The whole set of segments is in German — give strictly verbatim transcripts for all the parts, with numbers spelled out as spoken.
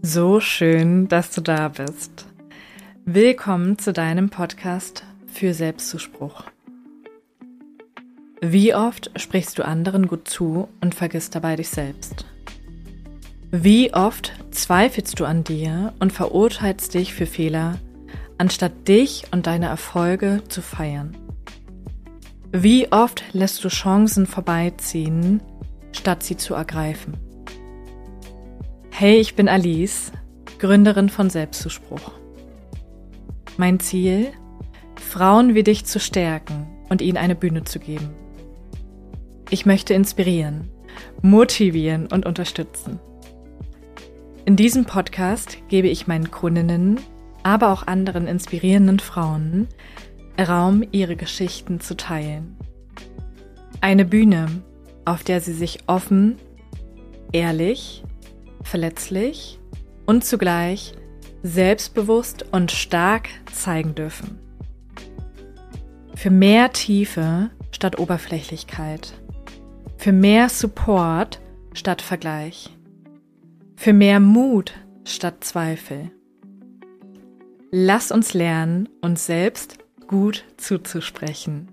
So schön, dass du da bist. Willkommen zu deinem Podcast für Selbstzuspruch. Wie oft sprichst du anderen gut zu und vergisst dabei dich selbst? Wie oft zweifelst du an dir und verurteilst dich für Fehler, anstatt dich und deine Erfolge zu feiern? Wie oft lässt du Chancen vorbeiziehen, statt sie zu ergreifen? Hey, ich bin Alice, Gründerin von Selbstzuspruch. Mein Ziel? Frauen wie dich zu stärken und ihnen eine Bühne zu geben. Ich möchte inspirieren, motivieren und unterstützen. In diesem Podcast gebe ich meinen Kundinnen, aber auch anderen inspirierenden Frauen Raum, ihre Geschichten zu teilen. Eine Bühne, auf der sie sich offen, ehrlich, verletzlich und zugleich selbstbewusst und stark zeigen dürfen. Für mehr Tiefe statt Oberflächlichkeit. Für mehr Support statt Vergleich. Für mehr Mut statt Zweifel. Lass uns lernen, uns selbst gut zuzusprechen.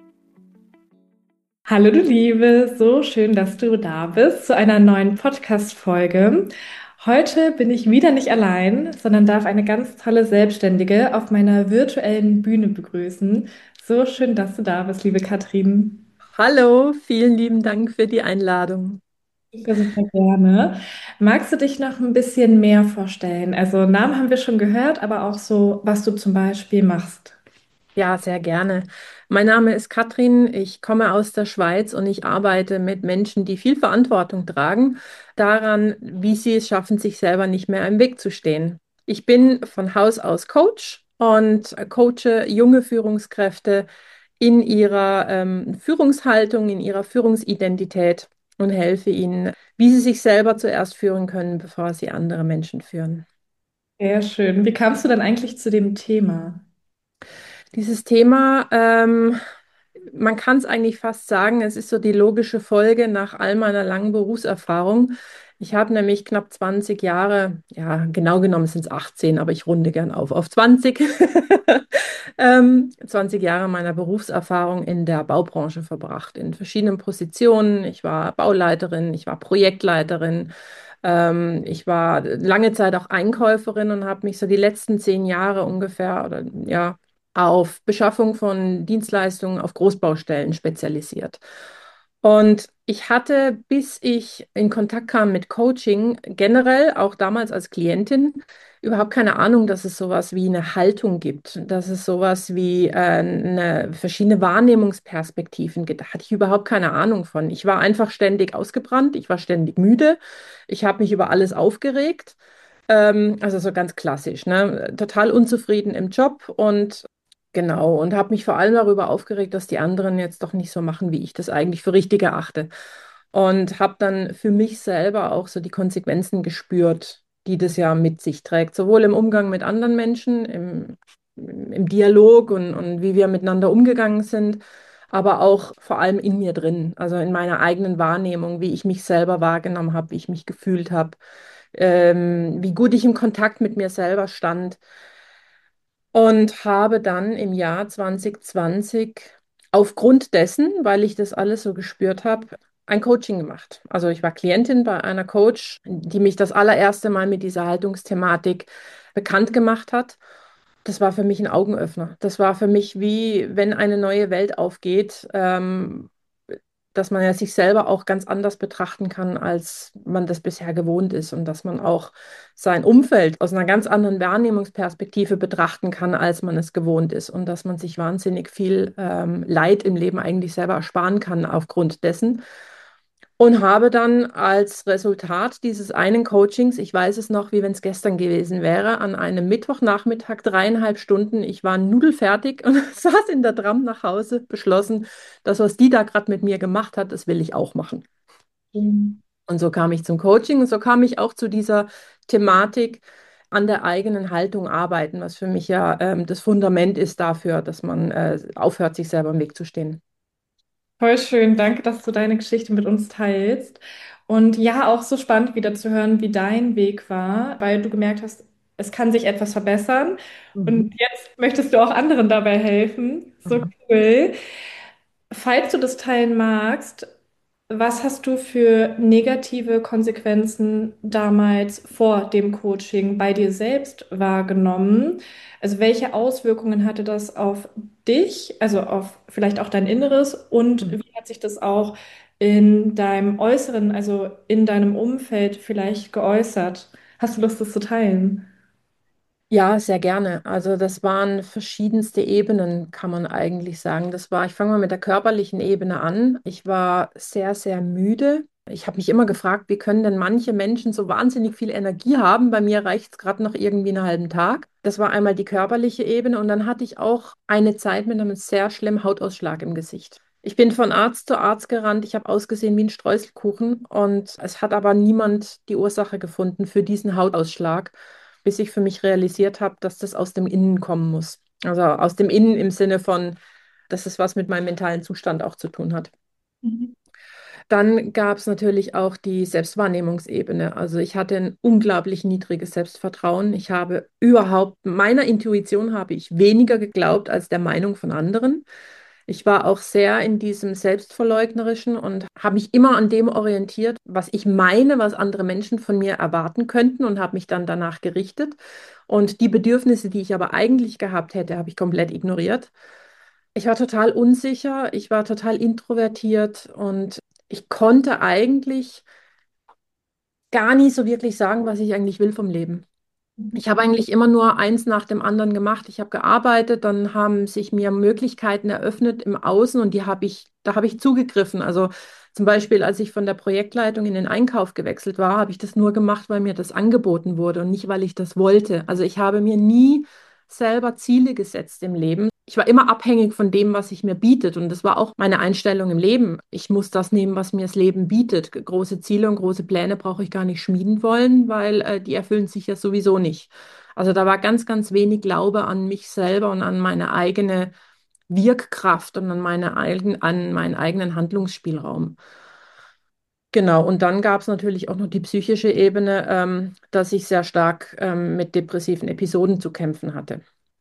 Hallo du Liebe, so schön, dass du da bist zu einer neuen Podcast-Folge. Heute bin ich wieder nicht allein, sondern darf eine ganz tolle Selbstständige auf meiner virtuellen Bühne begrüßen. So schön, dass du da bist, liebe Katrin. Hallo, vielen lieben Dank für die Einladung. Super, super gerne. Magst du dich noch ein bisschen mehr vorstellen? Also Namen haben wir schon gehört, aber auch so, was du zum Beispiel machst. Ja, sehr gerne. Mein Name ist Katrin, ich komme aus der Schweiz und ich arbeite mit Menschen, die viel Verantwortung tragen, daran, wie sie es schaffen, sich selber nicht mehr im Weg zu stehen. Ich bin von Haus aus Coach und coache junge Führungskräfte in ihrer ähm, Führungshaltung, in ihrer Führungsidentität und helfe ihnen, wie sie sich selber zuerst führen können, bevor sie andere Menschen führen. Sehr schön. Wie kamst du dann eigentlich zu dem Thema? Dieses Thema, ähm, man kann es eigentlich fast sagen, es ist so die logische Folge nach all meiner langen Berufserfahrung. Ich habe nämlich knapp zwanzig Jahre, ja, genau genommen sind es achtzehn, aber ich runde gern auf auf zwanzig, ähm, zwanzig Jahre meiner Berufserfahrung in der Baubranche verbracht, in verschiedenen Positionen. Ich war Bauleiterin, ich war Projektleiterin, ähm, ich war lange Zeit auch Einkäuferin und habe mich so die letzten zehn Jahre ungefähr oder ja auf Beschaffung von Dienstleistungen auf Großbaustellen spezialisiert. Und ich hatte, bis ich in Kontakt kam mit Coaching, generell, auch damals als Klientin, überhaupt keine Ahnung, dass es sowas wie eine Haltung gibt, dass es sowas wie äh, eine, verschiedene Wahrnehmungsperspektiven gibt. Da hatte ich überhaupt keine Ahnung von. Ich war einfach ständig ausgebrannt, ich war ständig müde, ich habe mich über alles aufgeregt. Ähm, also so ganz klassisch, ne? Total unzufrieden im Job und genau, und habe mich vor allem darüber aufgeregt, dass die anderen jetzt doch nicht so machen, wie ich das eigentlich für richtig erachte. Und habe dann für mich selber auch so die Konsequenzen gespürt, die das ja mit sich trägt, sowohl im Umgang mit anderen Menschen, im, im Dialog und, und wie wir miteinander umgegangen sind, aber auch vor allem in mir drin, also in meiner eigenen Wahrnehmung, wie ich mich selber wahrgenommen habe, wie ich mich gefühlt habe, ähm, wie gut ich im Kontakt mit mir selber stand und habe dann im Jahr zwanzig zwanzig aufgrund dessen, weil ich das alles so gespürt habe, ein Coaching gemacht. Also ich war Klientin bei einer Coach, die mich das allererste Mal mit dieser Haltungsthematik bekannt gemacht hat. Das war für mich ein Augenöffner. Das war für mich wie, wenn eine neue Welt aufgeht, ähm, dass man ja sich selber auch ganz anders betrachten kann, als man das bisher gewohnt ist und dass man auch sein Umfeld aus einer ganz anderen Wahrnehmungsperspektive betrachten kann, als man es gewohnt ist und dass man sich wahnsinnig viel ähm, Leid im Leben eigentlich selber ersparen kann aufgrund dessen. Und habe dann als Resultat dieses einen Coachings, ich weiß es noch, wie wenn es gestern gewesen wäre, an einem Mittwochnachmittag dreieinhalb Stunden, ich war nudelfertig und saß in der Tram nach Hause, beschlossen, das, was die da gerade mit mir gemacht hat, das will ich auch machen. Mhm. Und so kam ich zum Coaching und so kam ich auch zu dieser Thematik an der eigenen Haltung arbeiten, was für mich ja ähm, das Fundament ist dafür, dass man äh, aufhört, sich selber im Weg zu stehen. Voll schön, danke, dass du deine Geschichte mit uns teilst. Und ja, auch so spannend wieder zu hören, wie dein Weg war, weil du gemerkt hast, es kann sich etwas verbessern. Und Mhm. jetzt möchtest du auch anderen dabei helfen. So Mhm. cool. Falls du das teilen magst, was hast du für negative Konsequenzen damals vor dem Coaching bei dir selbst wahrgenommen? Also welche Auswirkungen hatte das auf dich, also auf vielleicht auch dein Inneres und Mhm. wie hat sich das auch in deinem Äußeren, also in deinem Umfeld vielleicht geäußert? Hast du Lust, das zu teilen? Ja, sehr gerne. Also das waren verschiedenste Ebenen, kann man eigentlich sagen. Das war, ich fange mal mit der körperlichen Ebene an. Ich war sehr, sehr müde. Ich habe mich immer gefragt, wie können denn manche Menschen so wahnsinnig viel Energie haben? Bei mir reicht es gerade noch irgendwie einen halben Tag. Das war einmal die körperliche Ebene und dann hatte ich auch eine Zeit mit einem sehr schlimmen Hautausschlag im Gesicht. Ich bin von Arzt zu Arzt gerannt. Ich habe ausgesehen wie ein Streuselkuchen und es hat aber niemand die Ursache gefunden für diesen Hautausschlag, bis ich für mich realisiert habe, dass das aus dem Innen kommen muss. Also aus dem Innen im Sinne von, dass es was mit meinem mentalen Zustand auch zu tun hat. Mhm. Dann gab es natürlich auch die Selbstwahrnehmungsebene. Also ich hatte ein unglaublich niedriges Selbstvertrauen. Ich habe überhaupt, meiner Intuition habe ich weniger geglaubt als der Meinung von anderen. Ich war auch sehr in diesem Selbstverleugnerischen und habe mich immer an dem orientiert, was ich meine, was andere Menschen von mir erwarten könnten und habe mich dann danach gerichtet. Und die Bedürfnisse, die ich aber eigentlich gehabt hätte, habe ich komplett ignoriert. Ich war total unsicher, ich war total introvertiert und ich konnte eigentlich gar nie so wirklich sagen, was ich eigentlich will vom Leben. Ich habe eigentlich immer nur eins nach dem anderen gemacht. Ich habe gearbeitet, dann haben sich mir Möglichkeiten eröffnet im Außen und die habe ich, da habe ich zugegriffen. Also zum Beispiel, als ich von der Projektleitung in den Einkauf gewechselt war, habe ich das nur gemacht, weil mir das angeboten wurde und nicht, weil ich das wollte. Also ich habe mir nie selber Ziele gesetzt im Leben. Ich war immer abhängig von dem, was sich mir bietet. Und das war auch meine Einstellung im Leben. Ich muss das nehmen, was mir das Leben bietet. Große Ziele und große Pläne brauche ich gar nicht schmieden wollen, weil äh, die erfüllen sich ja sowieso nicht. Also da war ganz, ganz wenig Glaube an mich selber und an meine eigene Wirkkraft und an meine eigen, an meinen eigenen Handlungsspielraum. Genau, und dann gab es natürlich auch noch die psychische Ebene, ähm, dass ich sehr stark ähm, mit depressiven Episoden zu kämpfen hatte.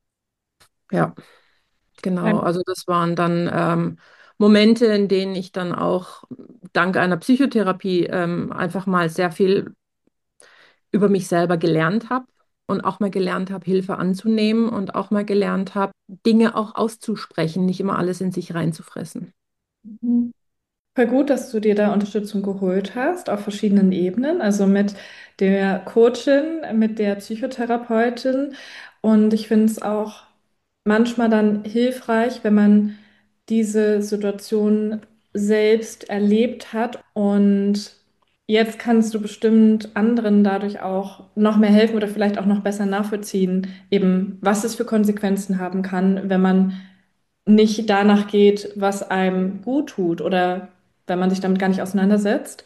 Ja. Genau, also das waren dann ähm, Momente, in denen ich dann auch dank einer Psychotherapie ähm, einfach mal sehr viel über mich selber gelernt habe und auch mal gelernt habe, Hilfe anzunehmen und auch mal gelernt habe, Dinge auch auszusprechen, nicht immer alles in sich reinzufressen. Mhm. Voll gut, dass du dir da Unterstützung geholt hast auf verschiedenen Ebenen, also mit der Coachin, mit der Psychotherapeutin. Und ich finde es auch manchmal dann hilfreich, wenn man diese Situation selbst erlebt hat. Und jetzt kannst du bestimmt anderen dadurch auch noch mehr helfen oder vielleicht auch noch besser nachvollziehen, eben was es für Konsequenzen haben kann, wenn man nicht danach geht, was einem gut tut oder wenn man sich damit gar nicht auseinandersetzt.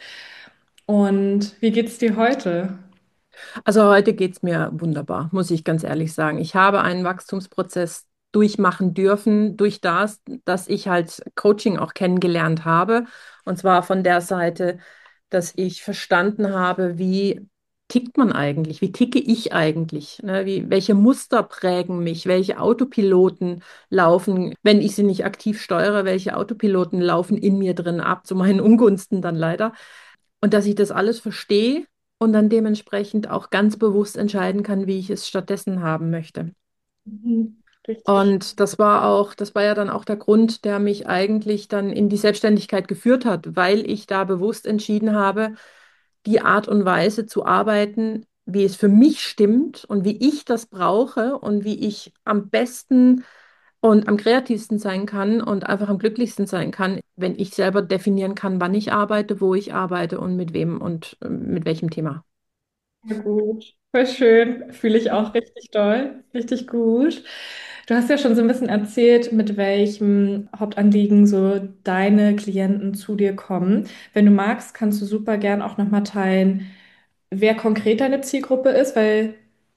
Und wie geht's dir heute? Also heute geht es mir wunderbar, muss ich ganz ehrlich sagen. Ich habe einen Wachstumsprozess durchmachen dürfen, durch das, dass ich halt Coaching auch kennengelernt habe. Und zwar von der Seite, dass ich verstanden habe, wie tickt man eigentlich, wie ticke ich eigentlich, ne? Wie, welche Muster prägen mich, welche Autopiloten laufen, wenn ich sie nicht aktiv steuere, welche Autopiloten laufen in mir drin ab, zu meinen Ungunsten dann leider. Und dass ich das alles verstehe und dann dementsprechend auch ganz bewusst entscheiden kann, wie ich es stattdessen haben möchte. Mhm. Richtig. Und das war auch, das war ja dann auch der Grund, der mich eigentlich dann in die Selbstständigkeit geführt hat, weil ich da bewusst entschieden habe, die Art und Weise zu arbeiten, wie es für mich stimmt und wie ich das brauche und wie ich am besten und am kreativsten sein kann und einfach am glücklichsten sein kann, wenn ich selber definieren kann, wann ich arbeite, wo ich arbeite und mit wem und äh, mit welchem Thema. Ja, gut. Voll schön. Fühle ich auch richtig doll. Richtig gut. Du hast ja schon so ein bisschen erzählt, mit welchem Hauptanliegen so deine Klienten zu dir kommen. Wenn du magst, kannst du super gern auch nochmal teilen, wer konkret deine Zielgruppe ist, weil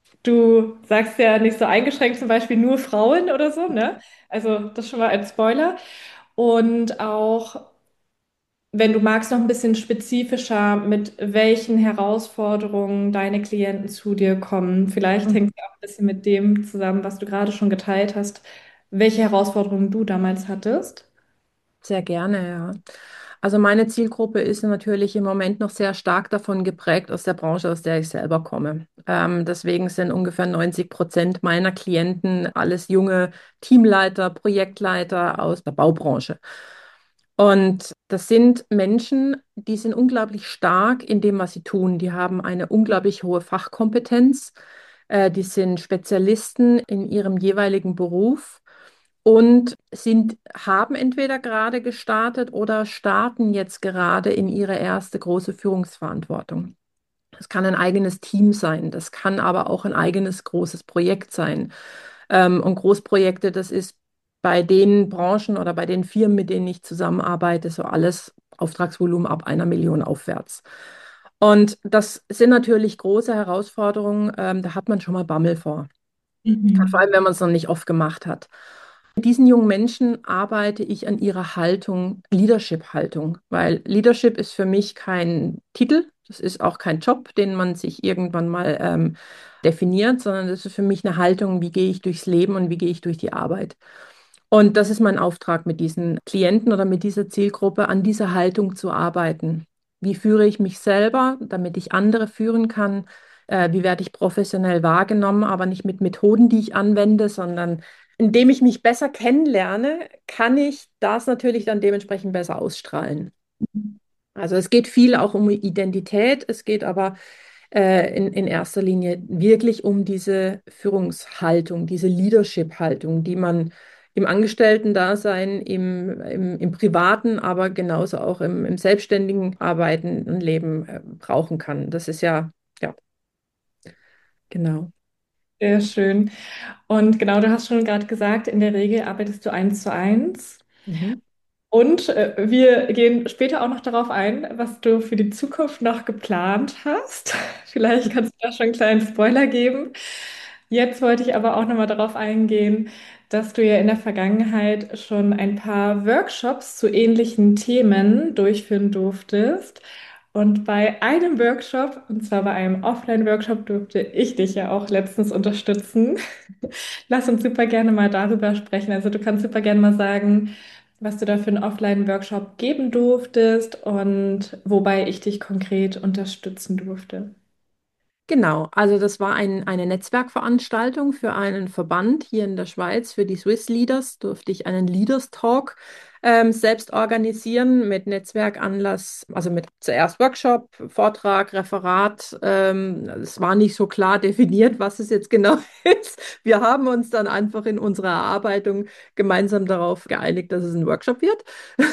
du sagst ja nicht so eingeschränkt zum Beispiel nur Frauen oder so, ne? Also das schon mal als Spoiler. Und auch wenn du magst, noch ein bisschen spezifischer, mit welchen Herausforderungen deine Klienten zu dir kommen. Vielleicht hängt es auch ein bisschen mit dem zusammen, was du gerade schon geteilt hast, welche Herausforderungen du damals hattest. Sehr gerne, ja. Also meine Zielgruppe ist natürlich im Moment noch sehr stark davon geprägt aus der Branche, aus der ich selber komme. Ähm, deswegen sind ungefähr neunzig Prozent meiner Klienten alles junge Teamleiter, Projektleiter aus der Baubranche. Und das sind Menschen, die sind unglaublich stark in dem, was sie tun. Die haben eine unglaublich hohe Fachkompetenz. Äh, die sind Spezialisten in ihrem jeweiligen Beruf und sind, haben entweder gerade gestartet oder starten jetzt gerade in ihre erste große Führungsverantwortung. Das kann ein eigenes Team sein, das kann aber auch ein eigenes großes Projekt sein. Ähm, und Großprojekte, das ist bei den Branchen oder bei den Firmen, mit denen ich zusammenarbeite, so alles Auftragsvolumen ab einer Million aufwärts. Und das sind natürlich große Herausforderungen, ähm, da hat man schon mal Bammel vor. Vor Mhm. allem, wenn man es noch nicht oft gemacht hat. Mit diesen jungen Menschen arbeite ich an ihrer Haltung, Leadership-Haltung, weil Leadership ist für mich kein Titel, das ist auch kein Job, den man sich irgendwann mal ähm, definiert, sondern das ist für mich eine Haltung, wie gehe ich durchs Leben und wie gehe ich durch die Arbeit. Und das ist mein Auftrag mit diesen Klienten oder mit dieser Zielgruppe, an dieser Haltung zu arbeiten. Wie führe ich mich selber, damit ich andere führen kann? Äh, wie werde ich professionell wahrgenommen, aber nicht mit Methoden, die ich anwende, sondern indem ich mich besser kennenlerne, kann ich das natürlich dann dementsprechend besser ausstrahlen. Also es geht viel auch um Identität, es geht aber äh, in, in erster Linie wirklich um diese Führungshaltung, diese Leadership-Haltung, die man im Angestellten-Dasein, im, im, im privaten, aber genauso auch im, im selbstständigen Arbeiten und Leben äh, brauchen kann. Das ist ja, ja, genau. Sehr schön. Und genau, du hast schon gerade gesagt, in der Regel arbeitest du eins zu eins. Mhm. Und äh, wir gehen später auch noch darauf ein, was du für die Zukunft noch geplant hast. Vielleicht kannst du da schon einen kleinen Spoiler geben. Jetzt wollte ich aber auch noch mal darauf eingehen, dass du ja in der Vergangenheit schon ein paar Workshops zu ähnlichen Themen durchführen durftest. Und bei einem Workshop, und zwar bei einem Offline-Workshop, durfte ich dich ja auch letztens unterstützen. Lass uns super gerne mal darüber sprechen. Also du kannst super gerne mal sagen, was du da für einen Offline-Workshop geben durftest und wobei ich dich konkret unterstützen durfte. Genau, also das war ein, eine Netzwerkveranstaltung für einen Verband hier in der Schweiz, für die Swiss Leaders, durfte ich einen Leaders Talk ähm, selbst organisieren mit Netzwerkanlass, also mit zuerst Workshop, Vortrag, Referat. Ähm, es war nicht so klar definiert, was es jetzt genau ist. Wir haben uns dann einfach in unserer Erarbeitung gemeinsam darauf geeinigt, dass es ein Workshop wird.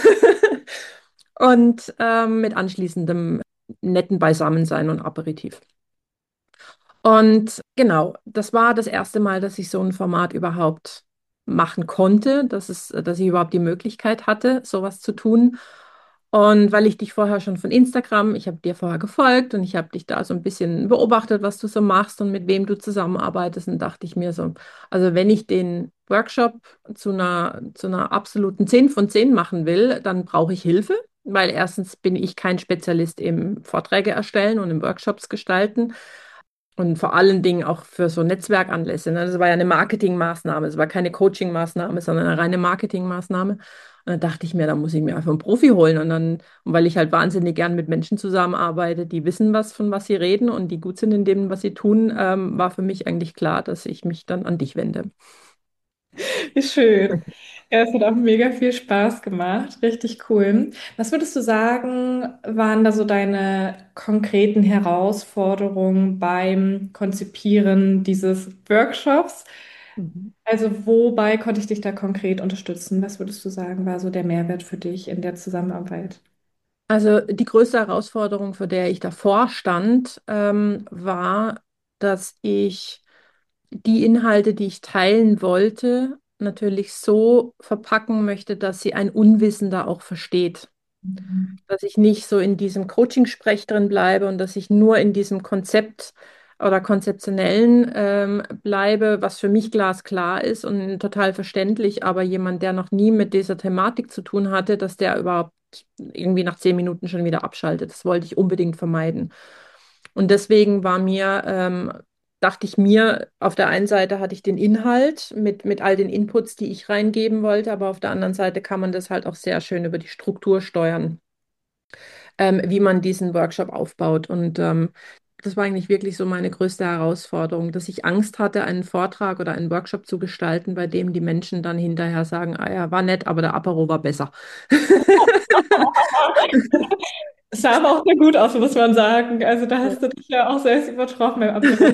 Und ähm, mit anschließendem netten Beisammensein und Aperitif. Und genau, das war das erste Mal, dass ich so ein Format überhaupt machen konnte, dass es, dass ich überhaupt die Möglichkeit hatte, sowas zu tun. Und weil ich dich vorher schon von Instagram, ich habe dir vorher gefolgt und ich habe dich da so ein bisschen beobachtet, was du so machst und mit wem du zusammenarbeitest, und dachte ich mir so, also wenn ich den Workshop zu einer, zu einer absoluten zehn von zehn machen will, dann brauche ich Hilfe, weil erstens bin ich kein Spezialist im Vorträge erstellen und im Workshops gestalten. Und vor allen Dingen auch für so Netzwerkanlässe. Ne? Das war ja eine Marketingmaßnahme. Es war keine Coachingmaßnahme, sondern eine reine Marketingmaßnahme. Und dann dachte ich mir, da muss ich mir einfach einen Profi holen. Und dann, und weil ich halt wahnsinnig gern mit Menschen zusammenarbeite, die wissen was, von was sie reden und die gut sind in dem, was sie tun, ähm, war für mich eigentlich klar, dass ich mich dann an dich wende. Wie schön. Ja, es hat auch mega viel Spaß gemacht. Richtig cool. Was würdest du sagen, waren da so deine konkreten Herausforderungen beim Konzipieren dieses Workshops? Mhm. Also, wobei konnte ich dich da konkret unterstützen? Was würdest du sagen, war so der Mehrwert für dich in der Zusammenarbeit? Also die größte Herausforderung, vor der ich davor stand, ähm, war, dass ich die Inhalte, die ich teilen wollte, natürlich so verpacken möchte, dass sie ein Unwissender auch versteht. Mhm. Dass ich nicht so in diesem Coaching-Sprech drin bleibe und dass ich nur in diesem Konzept oder konzeptionellen ähm, bleibe, was für mich glasklar ist und total verständlich, aber jemand, der noch nie mit dieser Thematik zu tun hatte, dass der überhaupt irgendwie nach zehn Minuten schon wieder abschaltet. Das wollte ich unbedingt vermeiden. Und deswegen war mir, ähm, dachte ich mir, auf der einen Seite hatte ich den Inhalt mit, mit all den Inputs, die ich reingeben wollte, aber auf der anderen Seite kann man das halt auch sehr schön über die Struktur steuern, ähm, wie man diesen Workshop aufbaut. Und ähm, das war eigentlich wirklich so meine größte Herausforderung, dass ich Angst hatte, einen Vortrag oder einen Workshop zu gestalten, bei dem die Menschen dann hinterher sagen, ah ja, war nett, aber der Apero war besser. Es sah aber auch sehr gut aus, muss man sagen. Also da hast du dich ja auch selbst übertroffen beim Apero.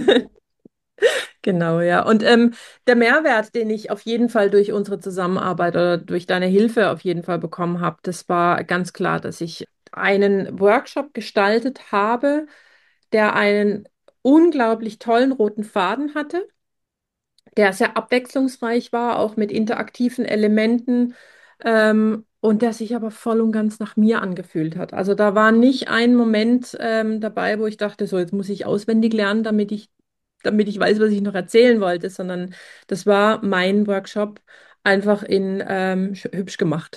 Genau, ja. Und ähm, der Mehrwert, den ich auf jeden Fall durch unsere Zusammenarbeit oder durch deine Hilfe auf jeden Fall bekommen habe, das war ganz klar, dass ich einen Workshop gestaltet habe, der einen unglaublich tollen roten Faden hatte, der sehr abwechslungsreich war, auch mit interaktiven Elementen, ähm, und der sich aber voll und ganz nach mir angefühlt hat. Also da war nicht ein Moment ähm, dabei, wo ich dachte, so jetzt muss ich auswendig lernen, damit ich, damit ich weiß, was ich noch erzählen wollte, sondern das war mein Workshop einfach in ähm, sch- hübsch gemacht.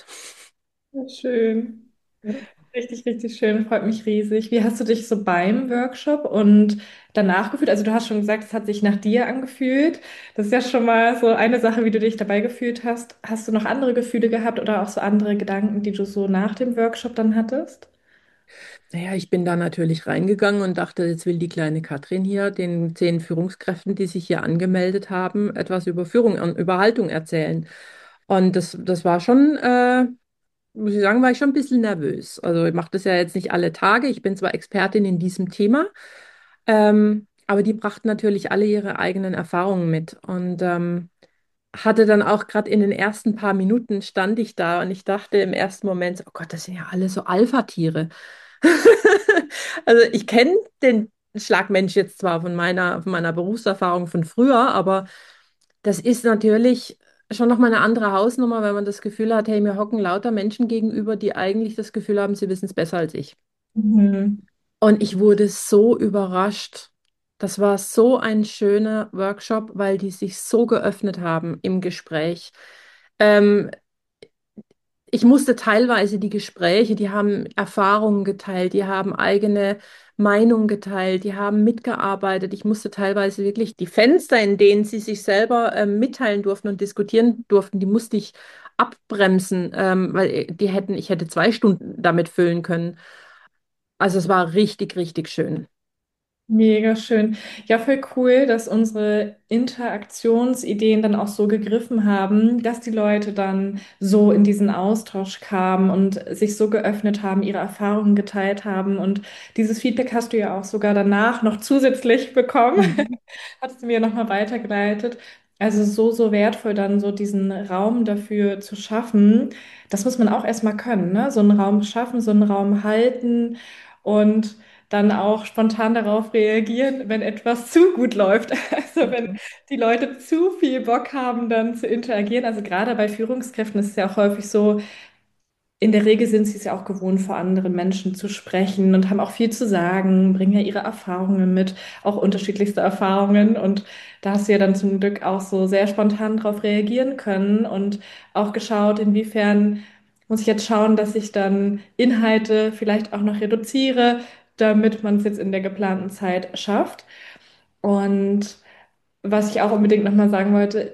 Schön. Ja. Richtig, richtig schön, freut mich riesig. Wie hast du dich so beim Workshop und danach gefühlt? Also du hast schon gesagt, es hat sich nach dir angefühlt. Das ist ja schon mal so eine Sache, wie du dich dabei gefühlt hast. Hast du noch andere Gefühle gehabt oder auch so andere Gedanken, die du so nach dem Workshop dann hattest? Naja, ich bin da natürlich reingegangen und dachte, jetzt will die kleine Katrin hier den zehn Führungskräften, die sich hier angemeldet haben, etwas über Führung, und über Haltung erzählen. Und das, das war schon, äh, muss ich sagen, war ich schon ein bisschen nervös. Also ich mache das ja jetzt nicht alle Tage. Ich bin zwar Expertin in diesem Thema, ähm, aber die brachten natürlich alle ihre eigenen Erfahrungen mit. Und ähm, hatte dann auch gerade in den ersten paar Minuten stand ich da und ich dachte im ersten Moment, so, oh Gott, das sind ja alle so Alpha-Tiere. Also ich kenne den Schlagmensch jetzt zwar von meiner, von meiner Berufserfahrung von früher, aber das ist natürlich schon nochmal eine andere Hausnummer, wenn man das Gefühl hat, hey, mir hocken lauter Menschen gegenüber, die eigentlich das Gefühl haben, sie wissen es besser als ich. Mhm. Und ich wurde so überrascht. Das war so ein schöner Workshop, weil die sich so geöffnet haben im Gespräch. Ähm, Ich musste teilweise die Gespräche, die haben Erfahrungen geteilt, die haben eigene Meinungen geteilt, die haben mitgearbeitet. Ich musste teilweise wirklich die Fenster, in denen sie sich selber ähm, mitteilen durften und diskutieren durften, die musste ich abbremsen, ähm, weil äh, die hätten, ich hätte zwei Stunden damit füllen können. Also es war richtig, richtig schön. Mega schön. Ja, voll cool, dass unsere Interaktionsideen dann auch so gegriffen haben, dass die Leute dann so in diesen Austausch kamen und sich so geöffnet haben, ihre Erfahrungen geteilt haben. Und dieses Feedback hast du ja auch sogar danach noch zusätzlich bekommen. Mhm. Hattest du mir nochmal weitergeleitet. Also so, so wertvoll dann so diesen Raum dafür zu schaffen. Das muss man auch erstmal können, ne? So einen Raum schaffen, so einen Raum halten und dann auch spontan darauf reagieren, wenn etwas zu gut läuft. Also wenn Mhm. die Leute zu viel Bock haben, dann zu interagieren. Also gerade bei Führungskräften ist es ja auch häufig so, in der Regel sind sie es ja auch gewohnt, vor anderen Menschen zu sprechen und haben auch viel zu sagen, bringen ja ihre Erfahrungen mit, auch unterschiedlichste Erfahrungen. Und da hast du ja dann zum Glück auch so sehr spontan darauf reagieren können und auch geschaut, inwiefern muss ich jetzt schauen, dass ich dann Inhalte vielleicht auch noch reduziere, damit man es jetzt in der geplanten Zeit schafft. Und was ich auch unbedingt nochmal sagen wollte,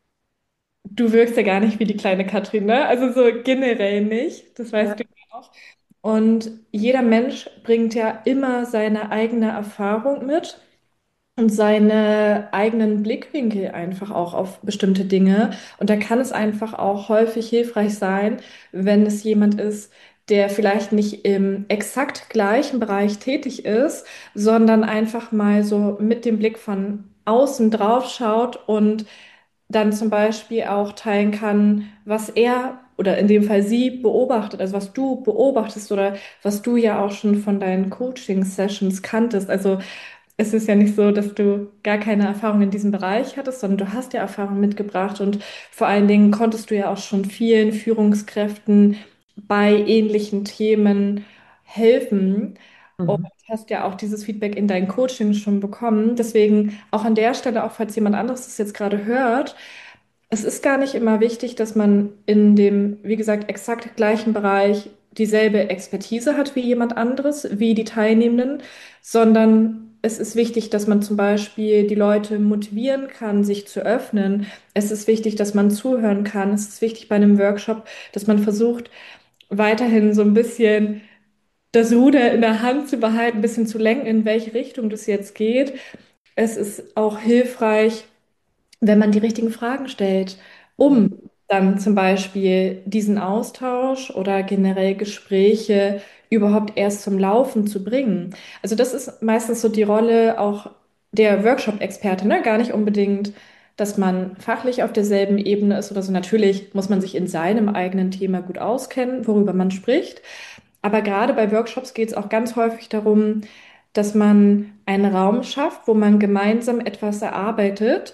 du wirkst ja gar nicht wie die kleine Katrin, ne? Also so generell nicht, das weißt Ja. du ja auch. Und jeder Mensch bringt ja immer seine eigene Erfahrung mit und seine eigenen Blickwinkel einfach auch auf bestimmte Dinge. Und da kann es einfach auch häufig hilfreich sein, wenn es jemand ist, der vielleicht nicht im exakt gleichen Bereich tätig ist, sondern einfach mal so mit dem Blick von außen drauf schaut und dann zum Beispiel auch teilen kann, was er oder in dem Fall sie beobachtet, also was du beobachtest oder was du ja auch schon von deinen Coaching-Sessions kanntest. Also es ist ja nicht so, dass du gar keine Erfahrung in diesem Bereich hattest, sondern du hast ja Erfahrung mitgebracht und vor allen Dingen konntest du ja auch schon vielen Führungskräften bei ähnlichen Themen helfen und Mhm. hast ja auch dieses Feedback in deinen Coaching schon bekommen. Deswegen auch an der Stelle, auch falls jemand anderes das jetzt gerade hört, es ist gar nicht immer wichtig, dass man in dem, wie gesagt, exakt gleichen Bereich dieselbe Expertise hat wie jemand anderes, wie die Teilnehmenden, sondern es ist wichtig, dass man zum Beispiel die Leute motivieren kann, sich zu öffnen. Es ist wichtig, dass man zuhören kann. Es ist wichtig bei einem Workshop, dass man versucht, weiterhin so ein bisschen das Ruder in der Hand zu behalten, ein bisschen zu lenken, in welche Richtung das jetzt geht. Es ist auch hilfreich, wenn man die richtigen Fragen stellt, um dann zum Beispiel diesen Austausch oder generell Gespräche überhaupt erst zum Laufen zu bringen. Also das ist meistens so die Rolle auch der Workshop-Experte, ne? Gar nicht unbedingt, dass man fachlich auf derselben Ebene ist oder so. Natürlich muss man sich in seinem eigenen Thema gut auskennen, worüber man spricht. Aber gerade bei Workshops geht es auch ganz häufig darum, dass man einen Raum schafft, wo man gemeinsam etwas erarbeitet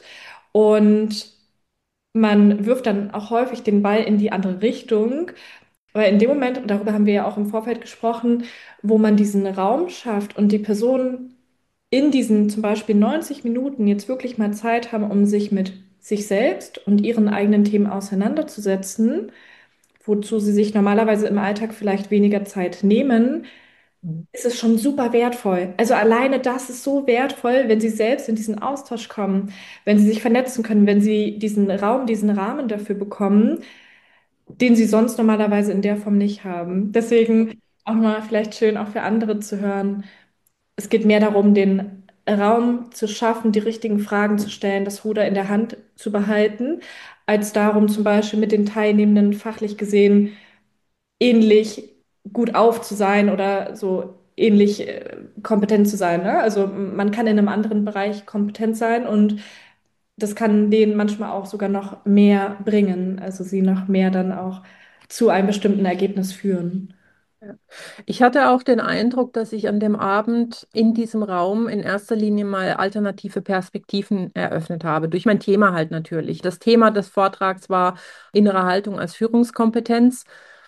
und man wirft dann auch häufig den Ball in die andere Richtung. Aber in dem Moment, und darüber haben wir ja auch im Vorfeld gesprochen, wo man diesen Raum schafft und die Personen in diesen zum Beispiel neunzig Minuten jetzt wirklich mal Zeit haben, um sich mit sich selbst und ihren eigenen Themen auseinanderzusetzen, wozu sie sich normalerweise im Alltag vielleicht weniger Zeit nehmen, Mhm. ist es schon super wertvoll. Also alleine das ist so wertvoll, wenn Sie selbst in diesen Austausch kommen, wenn Sie sich vernetzen können, wenn Sie diesen Raum, diesen Rahmen dafür bekommen, den Sie sonst normalerweise in der Form nicht haben. Deswegen auch mal vielleicht schön auch für andere zu hören. Es geht mehr darum, den Raum zu schaffen, die richtigen Fragen zu stellen, das Ruder in der Hand zu behalten, als darum, zum Beispiel mit den Teilnehmenden fachlich gesehen ähnlich gut auf zu sein oder so ähnlich äh, kompetent zu sein. Ne? Also man kann in einem anderen Bereich kompetent sein und das kann denen manchmal auch sogar noch mehr bringen, also sie noch mehr dann auch zu einem bestimmten Ergebnis führen. Ja. Ich hatte auch den Eindruck, dass ich an dem Abend in diesem Raum in erster Linie mal alternative Perspektiven eröffnet habe, durch mein Thema halt natürlich. Das Thema des Vortrags war innere Haltung als Führungskompetenz.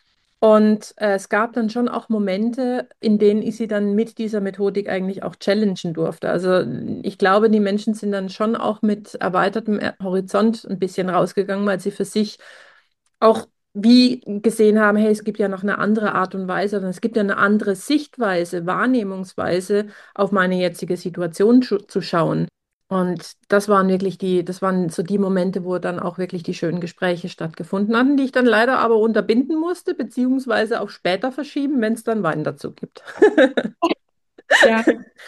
Und äh, es gab dann schon auch Momente, in denen ich sie dann mit dieser Methodik eigentlich auch challengen durfte. Also ich glaube, die Menschen sind dann schon auch mit erweitertem Horizont ein bisschen rausgegangen, weil sie für sich auch wie gesehen haben, hey, es gibt ja noch eine andere Art und Weise, oder es gibt ja eine andere Sichtweise, Wahrnehmungsweise auf meine jetzige Situation zu, zu schauen. Und das waren wirklich die, das waren so die Momente, wo dann auch wirklich die schönen Gespräche stattgefunden hatten, die ich dann leider aber unterbinden musste, beziehungsweise auch später verschieben, wenn es dann Wein dazu gibt. Ja,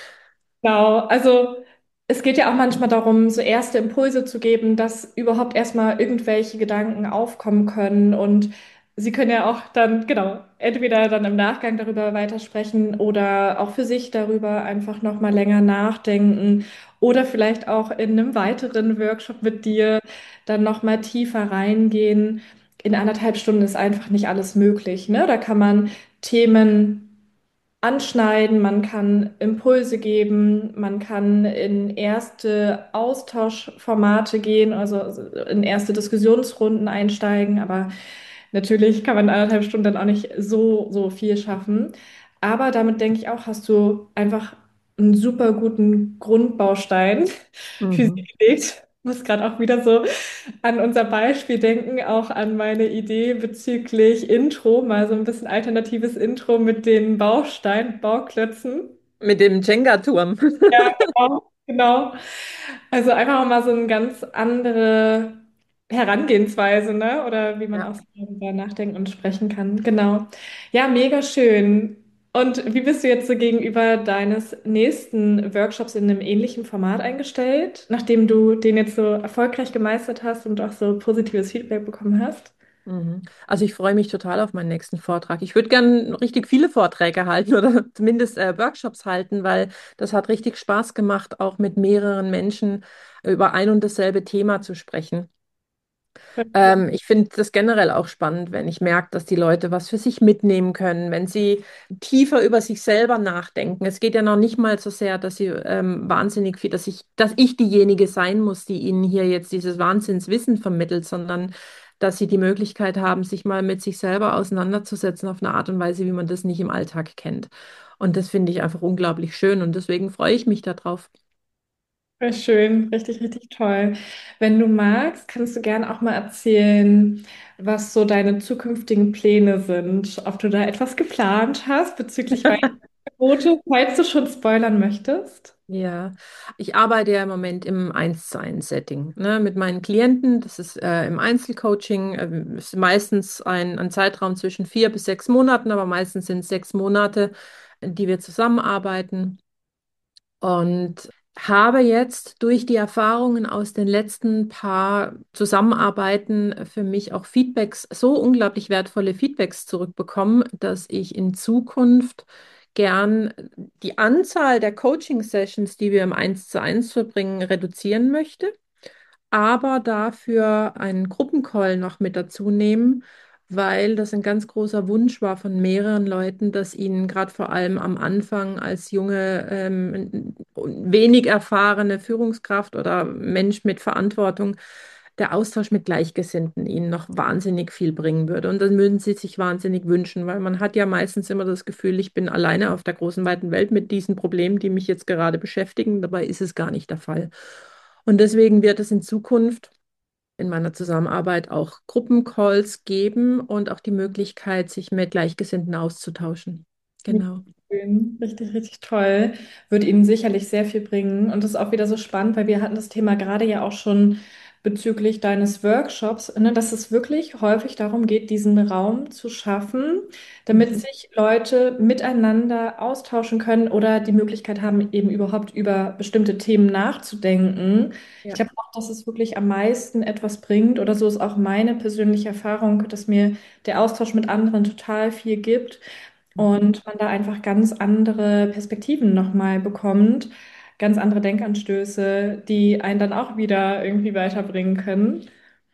genau. Also es geht ja auch manchmal darum, so erste Impulse zu geben, dass überhaupt erstmal irgendwelche Gedanken aufkommen können. Und Sie können ja auch dann, genau, entweder dann im Nachgang darüber weitersprechen oder auch für sich darüber einfach nochmal länger nachdenken oder vielleicht auch in einem weiteren Workshop mit dir dann nochmal tiefer reingehen. In anderthalb Stunden ist einfach nicht alles möglich, ne? Da kann man Themen anschneiden, man kann Impulse geben, man kann in erste Austauschformate gehen, also in erste Diskussionsrunden einsteigen, aber natürlich kann man in anderthalb Stunden dann auch nicht so, so viel schaffen. Aber damit denke ich auch, hast du einfach einen super guten Grundbaustein für sie Mhm. gelegt. Ich muss gerade auch wieder so an unser Beispiel denken, auch an meine Idee bezüglich Intro, mal so ein bisschen alternatives Intro mit den Bausteinen, Bauklötzen. Mit dem Jenga-Turm. Ja, genau, genau. Also einfach mal so eine ganz andere Herangehensweise, ne? Oder wie man Ja. auch so darüber nachdenken und sprechen kann. Genau. Ja, mega schön. Und wie bist du jetzt so gegenüber deines nächsten Workshops in einem ähnlichen Format eingestellt, nachdem du den jetzt so erfolgreich gemeistert hast und auch so positives Feedback bekommen hast? Mhm. Also ich freue mich total auf meinen nächsten Vortrag. Ich würde gerne richtig viele Vorträge halten oder zumindest äh, Workshops halten, weil das hat richtig Spaß gemacht, auch mit mehreren Menschen über ein und dasselbe Thema zu sprechen. Ähm, ich finde das generell auch spannend, wenn ich merke, dass die Leute was für sich mitnehmen können, wenn sie tiefer über sich selber nachdenken. Es geht ja noch nicht mal so sehr, dass sie ähm, wahnsinnig viel, dass ich, dass ich diejenige sein muss, die ihnen hier jetzt dieses Wahnsinnswissen vermittelt, sondern dass sie die Möglichkeit haben, sich mal mit sich selber auseinanderzusetzen auf eine Art und Weise, wie man das nicht im Alltag kennt. Und das finde ich einfach unglaublich schön und deswegen freue ich mich darauf. Voll schön, richtig, richtig toll. Wenn du magst, kannst du gerne auch mal erzählen, was so deine zukünftigen Pläne sind, ob du da etwas geplant hast bezüglich Weihnachtsgebote, falls du schon spoilern möchtest. Ja, ich arbeite ja im Moment im eins zu eins Setting, ne, mit meinen Klienten. Das ist äh, im Einzelcoaching, äh, ist meistens ein, ein Zeitraum zwischen vier bis sechs Monaten, aber meistens sind es sechs Monate, die wir zusammenarbeiten. Und habe jetzt durch die Erfahrungen aus den letzten paar Zusammenarbeiten für mich auch Feedbacks, so unglaublich wertvolle Feedbacks zurückbekommen, dass ich in Zukunft gern die Anzahl der Coaching-Sessions, die wir im Eins zu eins verbringen, reduzieren möchte, aber dafür einen Gruppencall noch mit dazu nehmen, weil das ein ganz großer Wunsch war von mehreren Leuten, dass ihnen gerade vor allem am Anfang als junge, ähm, wenig erfahrene Führungskraft oder Mensch mit Verantwortung der Austausch mit Gleichgesinnten ihnen noch wahnsinnig viel bringen würde. Und das würden sie sich wahnsinnig wünschen, weil man hat ja meistens immer das Gefühl, ich bin alleine auf der großen, weiten Welt mit diesen Problemen, die mich jetzt gerade beschäftigen. Dabei ist es gar nicht der Fall. Und deswegen wird es in Zukunft in meiner Zusammenarbeit auch Gruppencalls geben und auch die Möglichkeit, sich mit Gleichgesinnten auszutauschen. Mega Genau. schön, richtig, richtig toll. Wird Ihnen sicherlich sehr viel bringen. Und das ist auch wieder so spannend, weil wir hatten das Thema gerade ja auch schon bezüglich deines Workshops, ne, dass es wirklich häufig darum geht, diesen Raum zu schaffen, damit Mhm. sich Leute miteinander austauschen können oder die Möglichkeit haben, eben überhaupt über bestimmte Themen nachzudenken. Ich Ja. glaube auch, dass es wirklich am meisten etwas bringt, oder so ist auch meine persönliche Erfahrung, dass mir der Austausch mit anderen total viel gibt Mhm. und man da einfach ganz andere Perspektiven nochmal bekommt, ganz andere Denkanstöße, die einen dann auch wieder irgendwie weiterbringen können.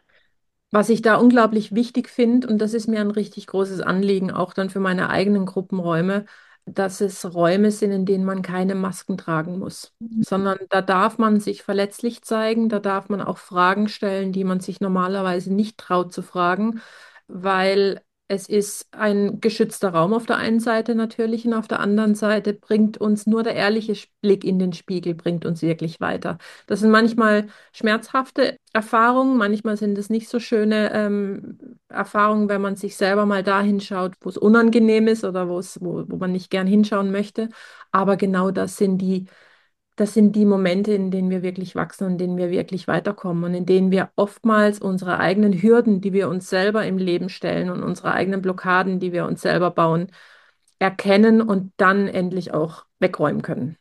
Was ich da unglaublich wichtig finde, und das ist mir ein richtig großes Anliegen, auch dann für meine eigenen Gruppenräume, dass es Räume sind, in denen man keine Masken tragen muss, sondern da darf man sich verletzlich zeigen, da darf man auch Fragen stellen, die man sich normalerweise nicht traut zu fragen, weil es ist ein geschützter Raum auf der einen Seite natürlich und auf der anderen Seite bringt uns nur der ehrliche Blick in den Spiegel, bringt uns wirklich weiter. Das sind manchmal schmerzhafte Erfahrungen. Manchmal sind es nicht so schöne ähm, Erfahrungen, wenn man sich selber mal dahin schaut, wo es unangenehm ist oder wo es, wo, wo man nicht gern hinschauen möchte. Aber genau das sind die, das sind die Momente, in denen wir wirklich wachsen und in denen wir wirklich weiterkommen und in denen wir oftmals unsere eigenen Hürden, die wir uns selber im Leben stellen und unsere eigenen Blockaden, die wir uns selber bauen, erkennen und dann endlich auch wegräumen können.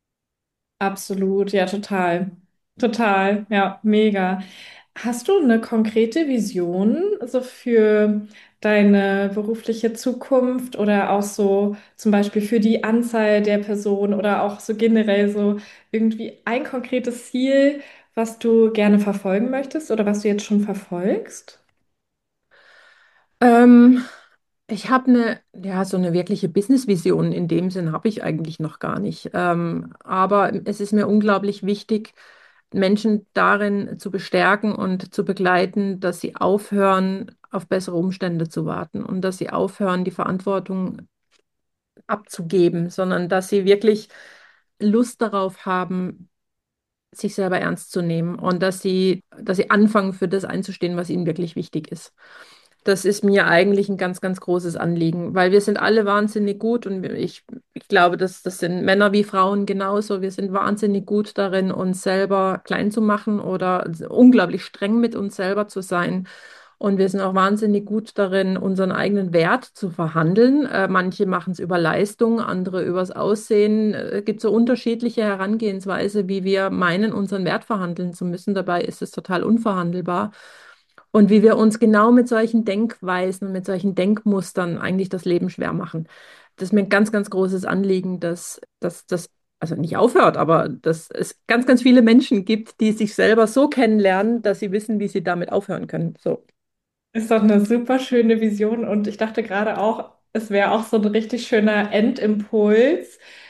Absolut, ja, total. Total, ja, mega. Hast du eine konkrete Vision so für deine berufliche Zukunft oder auch so zum Beispiel für die Anzahl der Personen oder auch so generell so irgendwie ein konkretes Ziel, was du gerne verfolgen möchtest oder was du jetzt schon verfolgst? Ähm, Ich habe eine, ja, so eine wirkliche Business-Vision in dem Sinn habe ich eigentlich noch gar nicht. Ähm, aber es ist mir unglaublich wichtig, Menschen darin zu bestärken und zu begleiten, dass sie aufhören, auf bessere Umstände zu warten und dass sie aufhören, die Verantwortung abzugeben, sondern dass sie wirklich Lust darauf haben, sich selber ernst zu nehmen und dass sie, dass sie anfangen, für das einzustehen, was ihnen wirklich wichtig ist. Das ist mir eigentlich ein ganz, ganz großes Anliegen, weil wir sind alle wahnsinnig gut und ich, ich glaube, dass das sind Männer wie Frauen genauso. Wir sind wahnsinnig gut darin, uns selber klein zu machen oder unglaublich streng mit uns selber zu sein. Und wir sind auch wahnsinnig gut darin, unseren eigenen Wert zu verhandeln. Äh, manche machen es über Leistung, andere übers Aussehen. Äh, Es gibt so unterschiedliche Herangehensweise, wie wir meinen, unseren Wert verhandeln zu müssen. Dabei ist es total unverhandelbar. Und wie wir uns genau mit solchen Denkweisen und mit solchen Denkmustern eigentlich das Leben schwer machen. Das ist mir ein ganz, ganz großes Anliegen, dass, dass das also nicht aufhört, aber dass es ganz, ganz viele Menschen gibt, die sich selber so kennenlernen, dass sie wissen, wie sie damit aufhören können. So. Ist doch eine super schöne Vision und ich dachte gerade auch, es wäre auch so ein richtig schöner Endimpuls,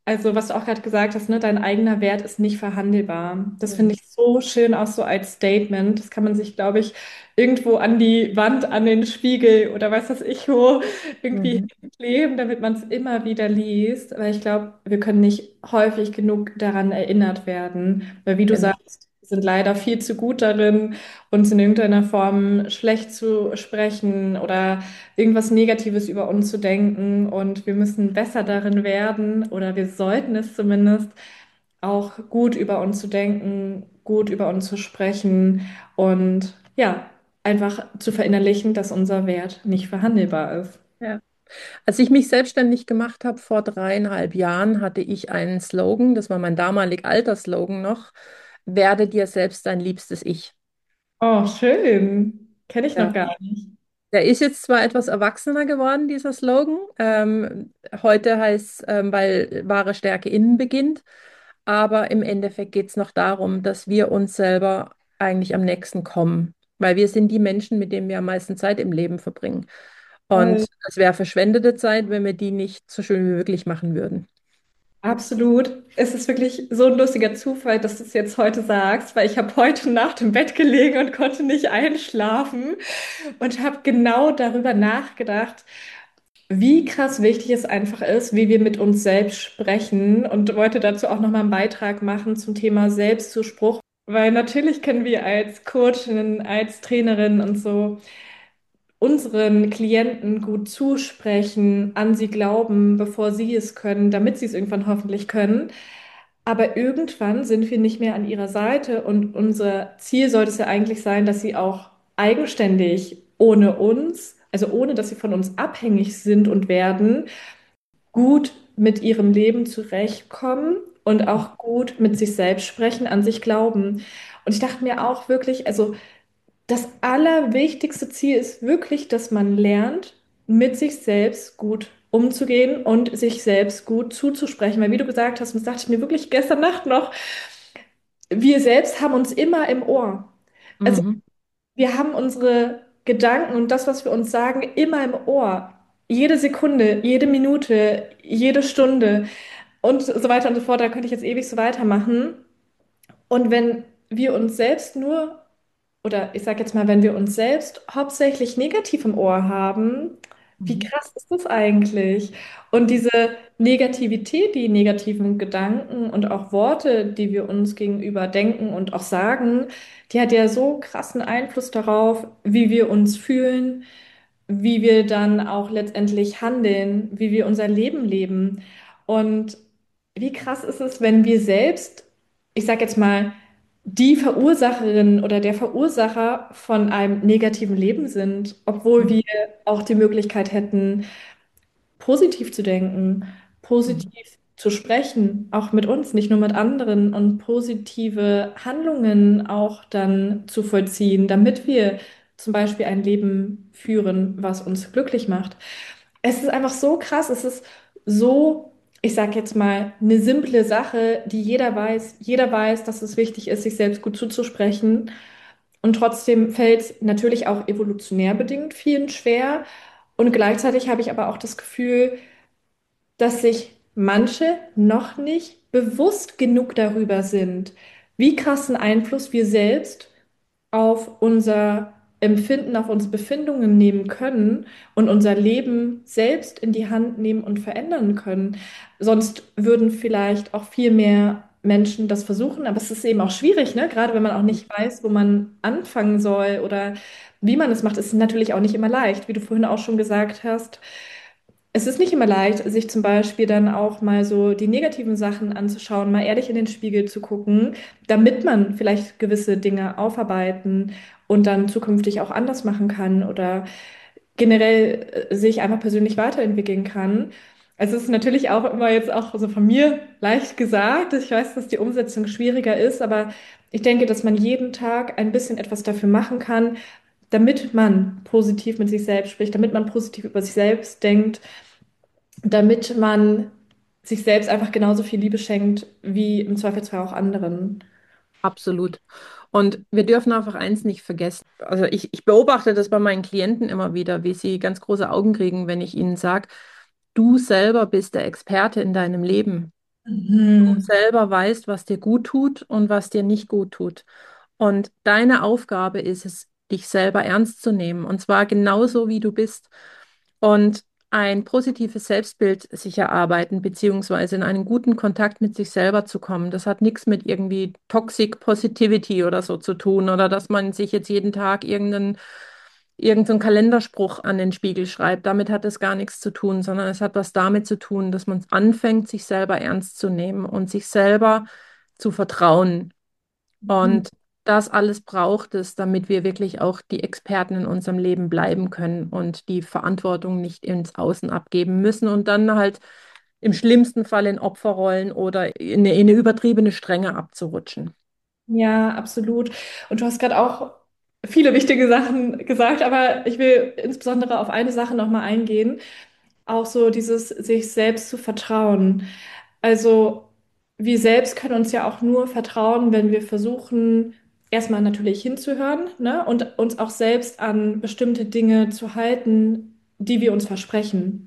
Also, was du auch gerade gesagt hast, ne, dein eigener Wert ist nicht verhandelbar. Das finde Mhm. ich so schön auch so als Statement. Das kann man sich, glaube ich, irgendwo an die Wand, an den Spiegel oder weiß was ich wo irgendwie Mhm. kleben, damit man es immer wieder liest. Weil ich glaube, wir können nicht häufig genug daran erinnert werden. Weil, wie du Genau. sagst, wir sind leider viel zu gut darin, uns in irgendeiner Form schlecht zu sprechen oder irgendwas Negatives über uns zu denken und wir müssen besser darin werden oder wir sollten es zumindest auch gut über uns zu denken, gut über uns zu sprechen und ja, einfach zu verinnerlichen, dass unser Wert nicht verhandelbar ist. Ja. Als ich mich selbstständig gemacht habe vor dreieinhalb Jahren, hatte ich einen Slogan, das war mein damalig alter Slogan noch: Werde dir selbst dein liebstes Ich. Oh, schön. Kenne ich noch Ja. gar nicht. Der ist jetzt zwar etwas erwachsener geworden, dieser Slogan. Ähm, heute heißt es, ähm, weil wahre Stärke innen beginnt. Aber im Endeffekt geht es noch darum, dass wir uns selber eigentlich am nächsten kommen. Weil wir sind die Menschen, mit denen wir am meisten Zeit im Leben verbringen. Voll. Und es wäre verschwendete Zeit, wenn wir die nicht so schön wie möglich machen würden. Absolut. Es ist wirklich so ein lustiger Zufall, dass du es jetzt heute sagst, weil ich habe heute Nacht im Bett gelegen und konnte nicht einschlafen und habe genau darüber nachgedacht, wie krass wichtig es einfach ist, wie wir mit uns selbst sprechen und wollte dazu auch nochmal einen Beitrag machen zum Thema Selbstzuspruch, weil natürlich können wir als Coachin, als Trainerin und so unseren Klienten gut zusprechen, an sie glauben, bevor sie es können, damit sie es irgendwann hoffentlich können. Aber irgendwann sind wir nicht mehr an ihrer Seite und unser Ziel sollte es ja eigentlich sein, dass sie auch eigenständig ohne uns, also ohne dass sie von uns abhängig sind und werden, gut mit ihrem Leben zurechtkommen und auch gut mit sich selbst sprechen, an sich glauben. Und ich dachte mir auch wirklich, also das allerwichtigste Ziel ist wirklich, dass man lernt, mit sich selbst gut umzugehen und sich selbst gut zuzusprechen. Weil wie du gesagt hast, und das dachte ich mir wirklich gestern Nacht noch, wir selbst haben uns immer im Ohr. Also Mhm. wir haben unsere Gedanken und das, was wir uns sagen, immer im Ohr. Jede Sekunde, jede Minute, jede Stunde und so weiter und so fort. Da könnte ich jetzt ewig so weitermachen. Und wenn wir uns selbst nur oder ich sage jetzt mal, wenn wir uns selbst hauptsächlich negativ im Ohr haben, wie Mhm. krass ist das eigentlich? Und diese Negativität, die negativen Gedanken und auch Worte, die wir uns gegenüber denken und auch sagen, die hat ja so krassen Einfluss darauf, wie wir uns fühlen, wie wir dann auch letztendlich handeln, wie wir unser Leben leben. Und wie krass ist es, wenn wir selbst, ich sage jetzt mal, die Verursacherin oder der Verursacher von einem negativen Leben sind, obwohl wir auch die Möglichkeit hätten, positiv zu denken, Mhm. positiv zu sprechen, auch mit uns, nicht nur mit anderen und positive Handlungen auch dann zu vollziehen, damit wir zum Beispiel ein Leben führen, was uns glücklich macht. Es ist einfach so krass, es ist so, ich sag jetzt mal, eine simple Sache, die jeder weiß. Jeder weiß, dass es wichtig ist, sich selbst gut zuzusprechen. Und trotzdem fällt es natürlich auch evolutionär bedingt vielen schwer. Und gleichzeitig habe ich aber auch das Gefühl, dass sich manche noch nicht bewusst genug darüber sind, wie krassen Einfluss wir selbst auf unser Empfinden, auf unsere Befindungen nehmen können und unser Leben selbst in die Hand nehmen und verändern können. Sonst würden vielleicht auch viel mehr Menschen das versuchen, aber es ist eben auch schwierig, ne? Gerade wenn man auch nicht weiß, wo man anfangen soll oder wie man es macht, ist es natürlich auch nicht immer leicht, wie du vorhin auch schon gesagt hast. Es ist nicht immer leicht, sich zum Beispiel dann auch mal so die negativen Sachen anzuschauen, mal ehrlich in den Spiegel zu gucken, damit man vielleicht gewisse Dinge aufarbeiten und dann zukünftig auch anders machen kann oder generell äh, sich einfach persönlich weiterentwickeln kann. Also es ist natürlich auch immer jetzt auch so von mir leicht gesagt. Ich weiß, dass die Umsetzung schwieriger ist, aber ich denke, dass man jeden Tag ein bisschen etwas dafür machen kann, damit man positiv mit sich selbst spricht, damit man positiv über sich selbst denkt, damit man sich selbst einfach genauso viel Liebe schenkt, wie im Zweifelsfall auch anderen. Absolut. Und wir dürfen einfach eins nicht vergessen. Also ich, ich beobachte das bei meinen Klienten immer wieder, wie sie ganz große Augen kriegen, wenn ich ihnen sage, du selber bist der Experte in deinem Leben. Du Mhm. selber weißt, was dir gut tut und was dir nicht gut tut. Und deine Aufgabe ist es, dich selber ernst zu nehmen. Und zwar genauso, wie du bist. Und ein positives Selbstbild sich erarbeiten, beziehungsweise in einen guten Kontakt mit sich selber zu kommen. Das hat nichts mit irgendwie Toxic Positivity oder so zu tun oder dass man sich jetzt jeden Tag irgendeinen irgendeinen Kalenderspruch an den Spiegel schreibt. Damit hat es gar nichts zu tun, sondern es hat was damit zu tun, dass man anfängt, sich selber ernst zu nehmen und sich selber zu vertrauen. Mhm. Und das alles braucht es, damit wir wirklich auch die Experten in unserem Leben bleiben können und die Verantwortung nicht ins Außen abgeben müssen und dann halt im schlimmsten Fall in Opferrollen oder in eine, in eine übertriebene Strenge abzurutschen. Ja, absolut. Und du hast gerade auch viele wichtige Sachen gesagt, aber ich will insbesondere auf eine Sache nochmal eingehen. Auch so dieses sich selbst zu vertrauen. Also wir selbst können uns ja auch nur vertrauen, wenn wir versuchen, erstmal natürlich hinzuhören, ne? Und uns auch selbst an bestimmte Dinge zu halten, die wir uns versprechen.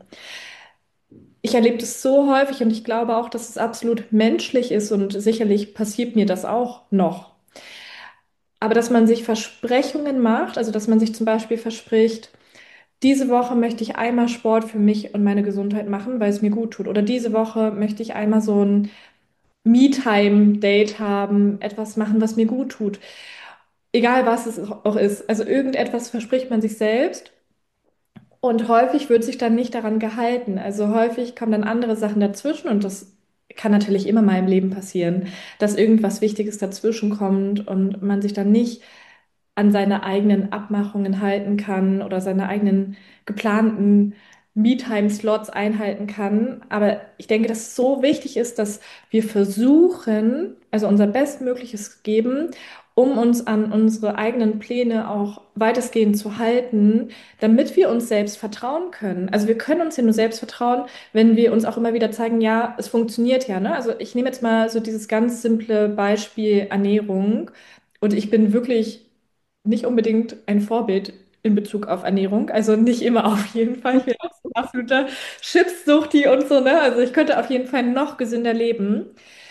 Ich erlebe das so häufig und ich glaube auch, dass es absolut menschlich ist und sicherlich passiert mir das auch noch. Aber dass man sich Versprechungen macht, also dass man sich zum Beispiel verspricht, diese Woche möchte ich einmal Sport für mich und meine Gesundheit machen, weil es mir gut tut. Oder diese Woche möchte ich einmal so ein Me-Time-Date haben, etwas machen, was mir gut tut. Egal was es auch ist. Also irgendetwas verspricht man sich selbst und häufig wird sich dann nicht daran gehalten. Also häufig kommen dann andere Sachen dazwischen und das kann natürlich immer mal im Leben passieren, dass irgendwas Wichtiges dazwischen kommt und man sich dann nicht an seine eigenen Abmachungen halten kann oder seine eigenen geplanten Me-Time-Slots einhalten kann. Aber ich denke, dass es so wichtig ist, dass wir versuchen, also unser Bestmögliches geben, um uns an unsere eigenen Pläne auch weitestgehend zu halten, damit wir uns selbst vertrauen können. Also wir können uns ja nur selbst vertrauen, wenn wir uns auch immer wieder zeigen, ja, es funktioniert ja, ne? Also ich nehme jetzt mal so dieses ganz simple Beispiel Ernährung. Und ich bin wirklich nicht unbedingt ein Vorbild in Bezug auf Ernährung. Also nicht immer auf jeden Fall. Ich bin auch so ein absoluter Chipssuchti und so, ne? Also ich könnte auf jeden Fall noch gesünder leben.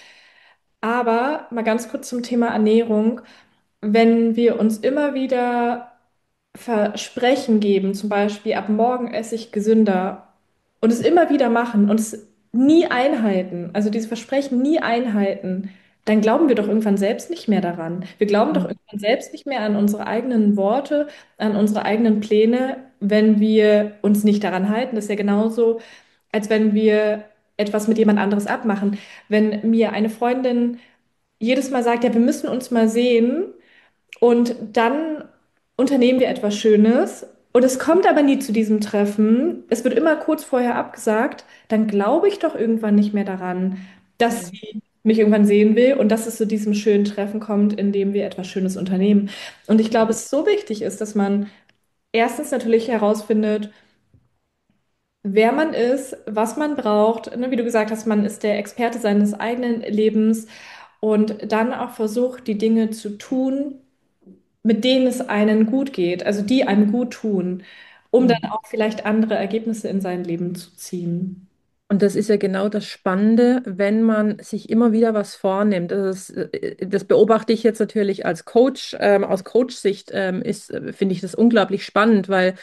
Aber mal ganz kurz zum Thema Ernährung. Wenn wir uns immer wieder Versprechen geben, zum Beispiel ab morgen esse ich gesünder und es immer wieder machen und es nie einhalten, also diese Versprechen nie einhalten, dann glauben wir doch irgendwann selbst nicht mehr daran. Wir glauben doch irgendwann selbst nicht mehr an unsere eigenen Worte, an unsere eigenen Pläne, wenn wir uns nicht daran halten. Das ist ja genauso, als wenn wir etwas mit jemand anderes abmachen. Wenn mir eine Freundin jedes Mal sagt, ja, wir müssen uns mal sehen, und dann unternehmen wir etwas Schönes und es kommt aber nie zu diesem Treffen. Es wird immer kurz vorher abgesagt. Dann glaube ich doch irgendwann nicht mehr daran, dass Mhm. sie mich irgendwann sehen will und dass es zu diesem schönen Treffen kommt, in dem wir etwas Schönes unternehmen. Und ich glaube, es so wichtig ist, dass man erstens natürlich herausfindet, wer man ist, was man braucht. Ne, wie du gesagt hast, man ist der Experte seines eigenen Lebens und dann auch versucht, die Dinge zu tun, mit denen es einen gut geht, also die einem gut tun, um dann Mhm. auch vielleicht andere Ergebnisse in sein Leben zu ziehen. Und das ist ja genau das Spannende, wenn man sich immer wieder was vornimmt. Das, ist, äh, das beobachte ich jetzt natürlich als Coach. Ähm, aus Coach-Sicht ähm, ist, äh, finde ich das unglaublich spannend, weil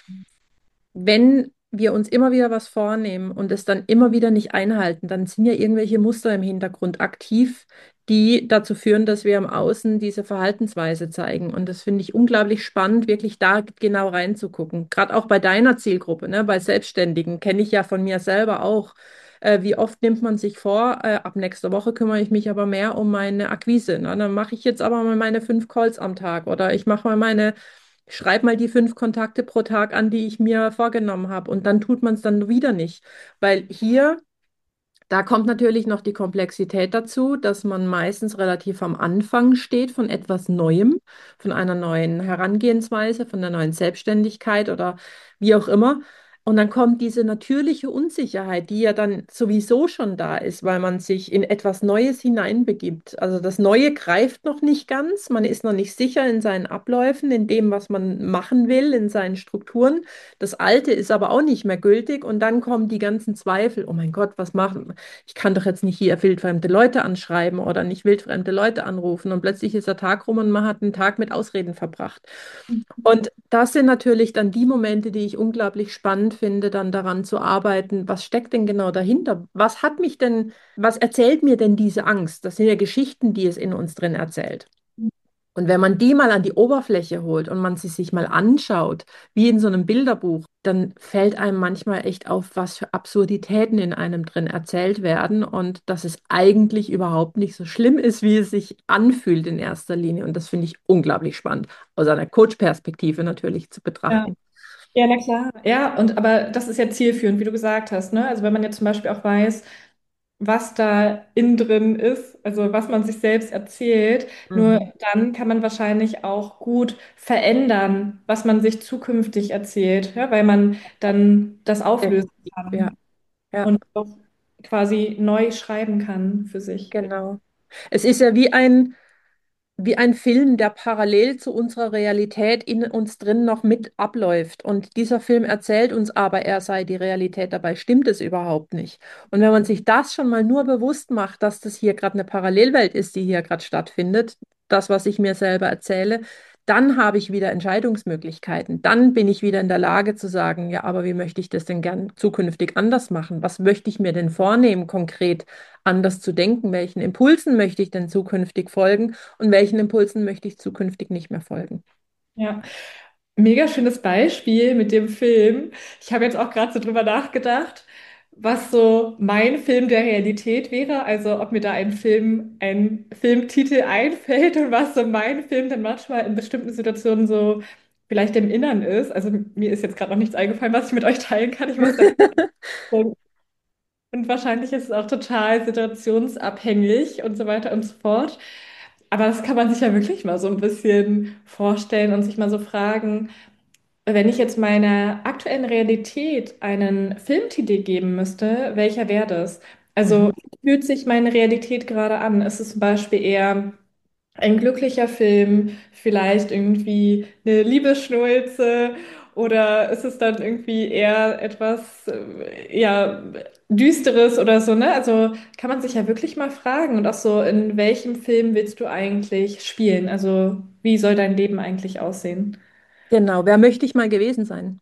wenn wir uns immer wieder was vornehmen und es dann immer wieder nicht einhalten, dann sind ja irgendwelche Muster im Hintergrund aktiv, die dazu führen, dass wir im Außen diese Verhaltensweise zeigen. Und das finde ich unglaublich spannend, wirklich da genau reinzugucken. Gerade auch bei deiner Zielgruppe, ne, bei Selbstständigen, kenne ich ja von mir selber auch. Äh, wie oft nimmt man sich vor, äh, ab nächster Woche kümmere ich mich aber mehr um meine Akquise. Ne? Dann mache ich jetzt aber mal meine fünf Calls am Tag oder ich mache mal meine Schreib mal die fünf Kontakte pro Tag an, die ich mir vorgenommen habe. Und dann tut man es dann wieder nicht. Weil hier, da kommt natürlich noch die Komplexität dazu, dass man meistens relativ am Anfang steht von etwas Neuem, von einer neuen Herangehensweise, von der neuen Selbstständigkeit oder wie auch immer. Und dann kommt diese natürliche Unsicherheit, die ja dann sowieso schon da ist, weil man sich in etwas Neues hineinbegibt. Also das Neue greift noch nicht ganz, man ist noch nicht sicher in seinen Abläufen, in dem, was man machen will, in seinen Strukturen. Das Alte ist aber auch nicht mehr gültig und dann kommen die ganzen Zweifel. Oh mein Gott, was machen? Ich kann doch jetzt nicht hier wildfremde Leute anschreiben oder nicht wildfremde Leute anrufen. Und plötzlich ist der Tag rum und man hat einen Tag mit Ausreden verbracht. Und das sind natürlich dann die Momente, die ich unglaublich spannend finde, dann daran zu arbeiten. Was steckt denn genau dahinter? Was hat mich denn, was erzählt mir denn diese Angst? Das sind ja Geschichten, die es in uns drin erzählt. Und wenn man die mal an die Oberfläche holt und man sie sich mal anschaut, wie in so einem Bilderbuch, dann fällt einem manchmal echt auf, was für Absurditäten in einem drin erzählt werden und dass es eigentlich überhaupt nicht so schlimm ist, wie es sich anfühlt in erster Linie. Und das finde ich unglaublich spannend, aus einer Coach-Perspektive natürlich zu Ja. betrachten. Ja, na klar. Ja, und aber das ist ja zielführend, wie du gesagt hast, ne? Also wenn man jetzt zum Beispiel auch weiß, was da innen drin ist, also was man sich selbst erzählt, nur Mhm. dann kann man wahrscheinlich auch gut verändern, was man sich zukünftig erzählt, ja, weil man dann das auflösen Definitiv. Ja, kann ja, und auch quasi neu schreiben kann für sich. genau. Es ist ja wie ein wie ein Film, der parallel zu unserer Realität in uns drin noch mit abläuft. Und dieser Film erzählt uns aber, er sei die Realität. Dabei stimmt es überhaupt nicht. Und wenn man sich das schon mal nur bewusst macht, dass das hier gerade eine Parallelwelt ist, die hier gerade stattfindet, das, was ich mir selber erzähle, dann habe ich wieder Entscheidungsmöglichkeiten. Dann bin ich wieder in der Lage zu sagen, ja, aber wie möchte ich das denn gern zukünftig anders machen? Was möchte ich mir denn vornehmen, konkret anders zu denken? Welchen Impulsen möchte ich denn zukünftig folgen? Und welchen Impulsen möchte ich zukünftig nicht mehr folgen? Ja. Mega schönes Beispiel mit dem Film. Ich habe jetzt auch gerade so drüber nachgedacht, was so mein Film der Realität wäre. Also ob mir da ein Film, ein Filmtitel einfällt und was so mein Film dann manchmal in bestimmten Situationen so vielleicht im Innern ist. Also mir ist jetzt gerade noch nichts eingefallen, was ich mit euch teilen kann. Ich muss da denken. Und wahrscheinlich ist es auch total situationsabhängig und so weiter und so fort. Aber das kann man sich ja wirklich mal so ein bisschen vorstellen und sich mal so fragen, wenn ich jetzt meiner aktuellen Realität einen Filmtitel geben müsste, welcher wäre das? Also Mhm. wie fühlt sich meine Realität gerade an? Ist es zum Beispiel eher ein glücklicher Film, vielleicht irgendwie eine Liebesschnulze oder ist es dann irgendwie eher etwas äh, ja Düsteres oder so, ne? Also kann man sich ja wirklich mal fragen und auch so, in welchem Film willst du eigentlich spielen? Also wie soll dein Leben eigentlich aussehen? Genau, wer möchte ich mal gewesen sein?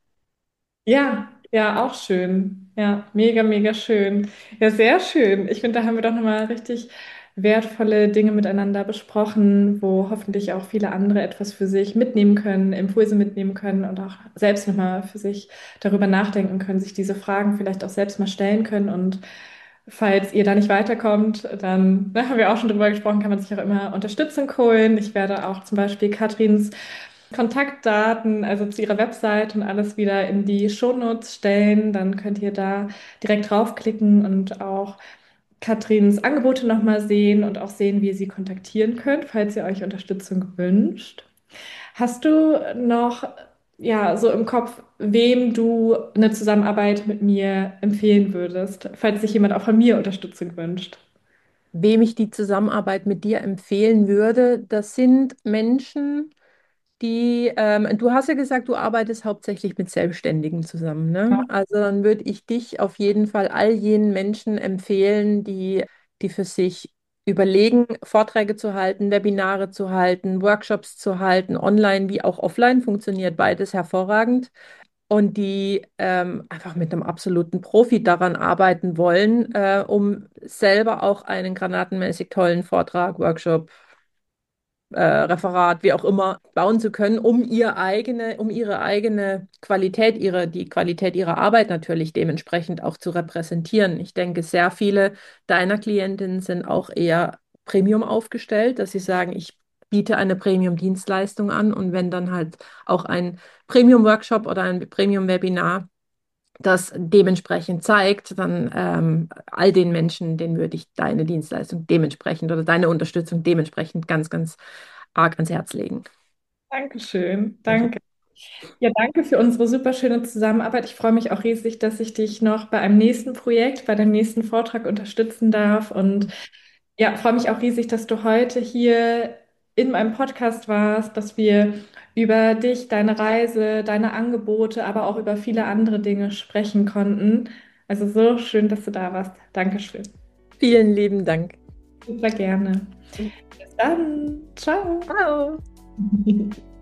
Ja, ja, auch schön. Ja, mega, mega schön. Ja, sehr schön. Ich finde, da haben wir doch nochmal richtig wertvolle Dinge miteinander besprochen, wo hoffentlich auch viele andere etwas für sich mitnehmen können, Impulse mitnehmen können und auch selbst nochmal für sich darüber nachdenken können, sich diese Fragen vielleicht auch selbst mal stellen können. Und falls ihr da nicht weiterkommt, dann, da haben wir auch schon drüber gesprochen, kann man sich auch immer Unterstützung holen. Ich werde auch zum Beispiel Katrins Kontaktdaten, also zu ihrer Website und alles wieder in die Shownotes stellen. Dann könnt ihr da direkt draufklicken und auch Katrins Angebote nochmal sehen und auch sehen, wie ihr sie kontaktieren könnt, falls ihr euch Unterstützung wünscht. Hast du noch, ja, so im Kopf, wem du eine Zusammenarbeit mit mir empfehlen würdest, falls sich jemand auch von mir Unterstützung wünscht? Wem ich die Zusammenarbeit mit dir empfehlen würde, das sind Menschen, die, ähm, du hast ja gesagt, du arbeitest hauptsächlich mit Selbstständigen zusammen, ne? Also dann würde ich dich auf jeden Fall all jenen Menschen empfehlen, die, die für sich überlegen, Vorträge zu halten, Webinare zu halten, Workshops zu halten, online wie auch offline, funktioniert beides hervorragend. Und die ähm, einfach mit einem absoluten Profi daran arbeiten wollen, äh, um selber auch einen granatenmäßig tollen Vortrag, Workshop, äh, Referat, wie auch immer, bauen zu können, um ihr eigene, um ihre eigene Qualität, ihre, die Qualität ihrer Arbeit natürlich dementsprechend auch zu repräsentieren. Ich denke, sehr viele deiner Klientinnen sind auch eher Premium aufgestellt, dass sie sagen, ich biete eine Premium-Dienstleistung an und wenn dann halt auch ein Premium-Workshop oder ein Premium-Webinar das dementsprechend zeigt, dann ähm, all den Menschen, denen würde ich deine Dienstleistung dementsprechend oder deine Unterstützung dementsprechend ganz, ganz arg ans Herz legen. Dankeschön, Mhm. danke. Ja, danke für unsere super schöne Zusammenarbeit. Ich freue mich auch riesig, dass ich dich noch bei einem nächsten Projekt, bei dem nächsten Vortrag unterstützen darf. Und ja, freue mich auch riesig, dass du heute hier in meinem Podcast warst, dass wir über dich, deine Reise, deine Angebote, aber auch über viele andere Dinge sprechen konnten. Also so schön, dass du da warst. Dankeschön. Vielen lieben Dank. Super gerne. Bis dann. Ciao. Ciao.